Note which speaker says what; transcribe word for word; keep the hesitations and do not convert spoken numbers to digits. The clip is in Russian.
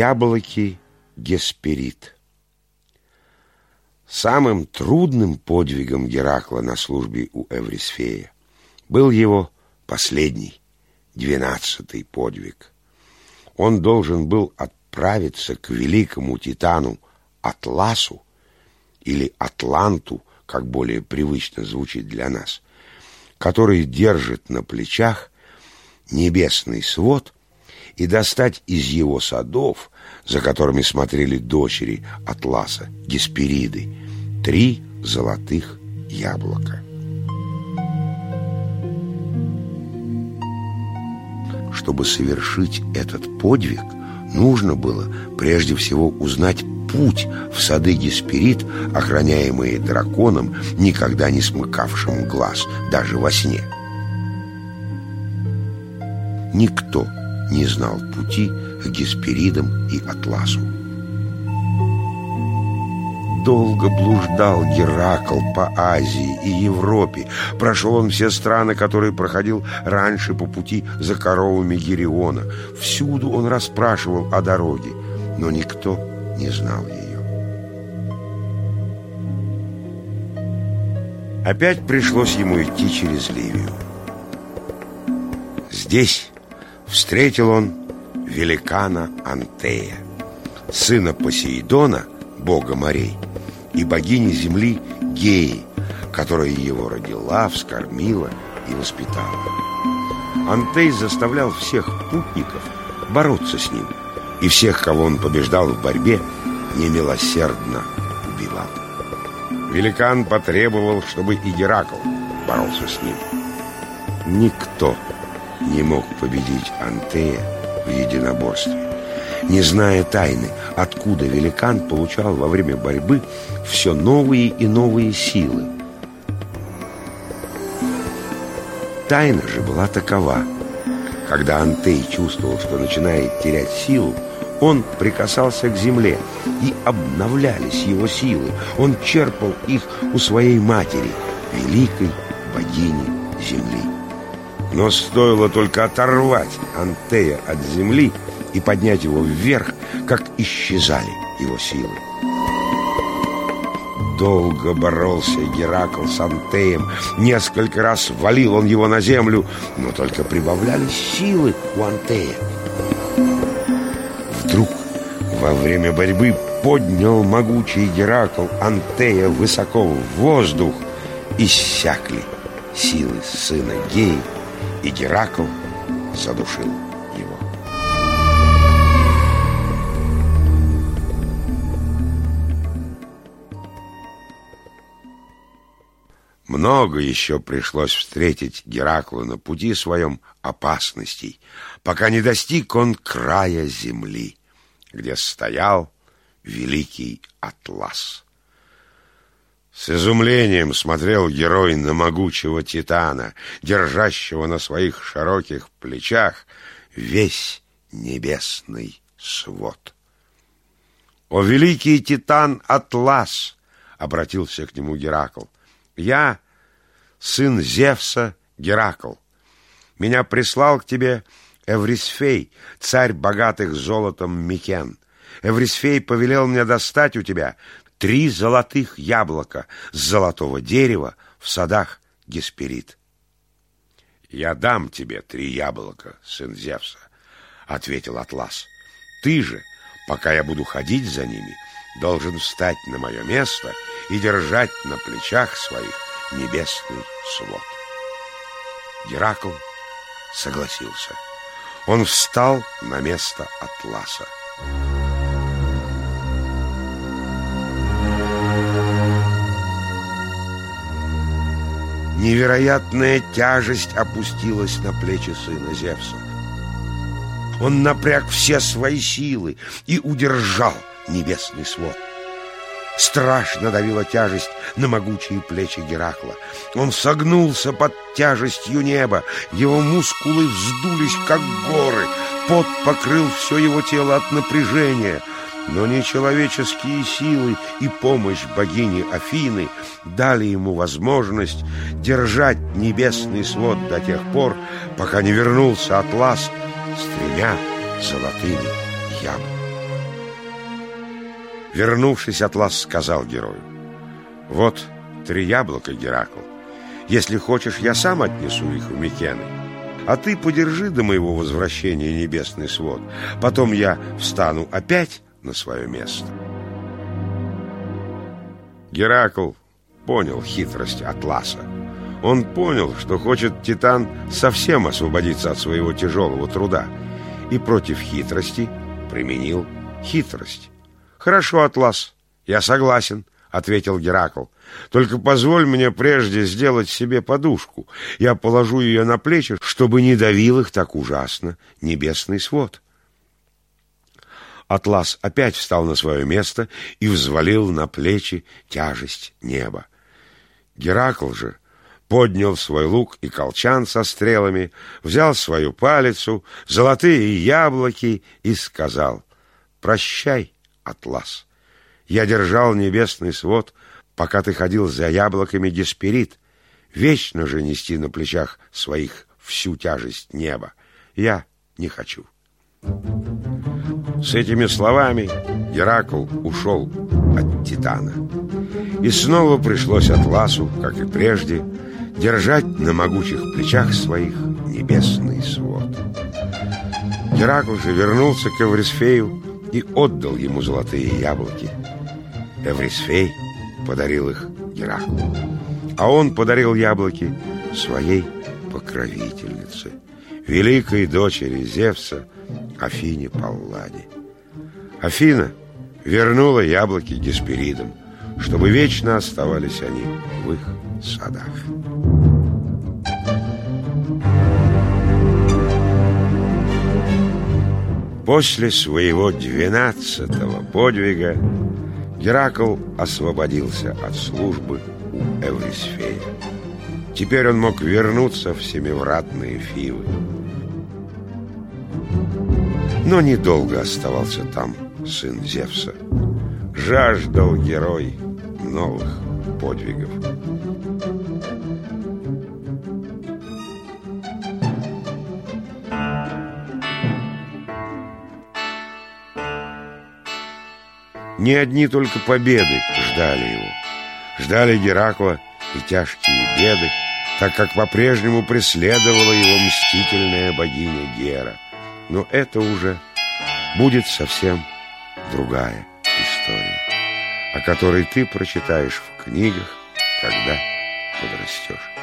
Speaker 1: яблоки Гесперид. Самым трудным подвигом Геракла на службе у Эврисфея был его последний, двенадцатый подвиг. Он должен был отправиться к великому титану Атласу, или Атланту, как более привычно звучит для нас, который держит на плечах небесный свод, и достать из его садов, за которыми смотрели дочери Атласа, Геспериды, три золотых яблока. Чтобы совершить этот подвиг, нужно было прежде всего узнать путь в сады Гесперид, охраняемые драконом, никогда не смыкавшим глаз, даже во сне. Никто не знал пути к Гесперидам и Атласу. Долго блуждал Геракл по Азии и Европе. Прошел он все страны, которые проходил раньше по пути за коровами Гериона. Всюду он расспрашивал о дороге, но никто не знал ее. Опять пришлось ему идти через Ливию. Здесь встретил он великана Антея, сына Посейдона, бога морей, и богини земли Геи, которая его родила, вскормила и воспитала. Антей заставлял всех путников бороться с ним, и всех, кого он побеждал в борьбе, немилосердно убивал. Великан потребовал, чтобы и Геракл боролся с ним. Никто не мог победить Антея в единоборстве, не зная тайны, откуда великан получал во время борьбы все новые и новые силы. Тайна же была такова: когда Антей чувствовал, что начинает терять силу, он прикасался к земле, и обновлялись его силы. Он черпал их у своей матери, великой богини земли. Но стоило только оторвать Антея от земли и поднять его вверх, как исчезали его силы. Долго боролся Геракл с Антеем, несколько раз валил он его на землю, но только прибавлялись силы у Антея. Вдруг во время борьбы поднял могучий Геракл Антея высоко в воздух, иссякли силы сына Геи, и Геракл задушил его. Много еще пришлось встретить Гераклу на пути своем опасностей, пока не достиг он края земли, где стоял великий Атлас. С изумлением смотрел герой на могучего титана, держащего на своих широких плечах весь небесный свод. «О, великий титан Атлас!» — обратился к нему Геракл. «Я сын Зевса Геракл. Меня прислал к тебе Эврисфей, царь богатых золотом Микен. Эврисфей повелел мне достать у тебя три золотых яблока с золотого дерева в садах Гесперид». «Я дам тебе три яблока, сын Зевса», — ответил Атлас. «Ты же, пока я буду ходить за ними, должен встать на мое место и держать на плечах своих небесный свод». Геракл согласился. Он встал на место Атласа. Невероятная тяжесть опустилась на плечи сына Зевса. Он напряг все свои силы и удержал небесный свод. Страшно давила тяжесть на могучие плечи Геракла. Он согнулся под тяжестью неба, его мускулы вздулись, как горы, пот покрыл все его тело от напряжения. Но нечеловеческие силы и помощь богини Афины дали ему возможность держать небесный свод до тех пор, пока не вернулся Атлас с тремя золотыми яблоками. Вернувшись, Атлас сказал герою: «Вот три яблока, Геракл. Если хочешь, я сам отнесу их в Микены. А ты подержи до моего возвращения небесный свод. Потом я встану опять на свое место». Геракл понял хитрость Атласа. Он понял, что хочет Титан совсем освободиться от своего тяжелого труда, и против хитрости применил хитрость. «Хорошо, Атлас, я согласен», — ответил Геракл. «Только позволь мне прежде сделать себе подушку. Я положу ее на плечи, чтобы не давил их так ужасно небесный свод». Атлас опять встал на свое место и взвалил на плечи тяжесть неба. Геракл же поднял свой лук и колчан со стрелами, взял свою палицу, золотые яблоки и сказал: «Прощай, Атлас. Я держал небесный свод, пока ты ходил за яблоками, Гесперид. Вечно же нести на плечах своих всю тяжесть неба я не хочу». С этими словами Геракл ушел от Титана. И снова пришлось Атласу, как и прежде, держать на могучих плечах своих небесный свод. Геракл же вернулся к Эврисфею и отдал ему золотые яблоки. Эврисфей подарил их Гераклу, а он подарил яблоки своей покровительнице, великой дочери Зевса, Афине Палладе. Афина вернула яблоки Гесперидам, чтобы вечно оставались они в их садах. После своего двенадцатого подвига Геракл освободился от службы у Эврисфея. Теперь он мог вернуться в семивратные Фивы. Но недолго оставался там сын Зевса. Жаждал герой новых подвигов. Не одни только победы ждали его. Ждали Геракла и тяжкие беды, так как по-прежнему преследовала его мстительная богиня Гера. Но это уже будет совсем другая история, о которой ты прочитаешь в книгах, когда подрастешь.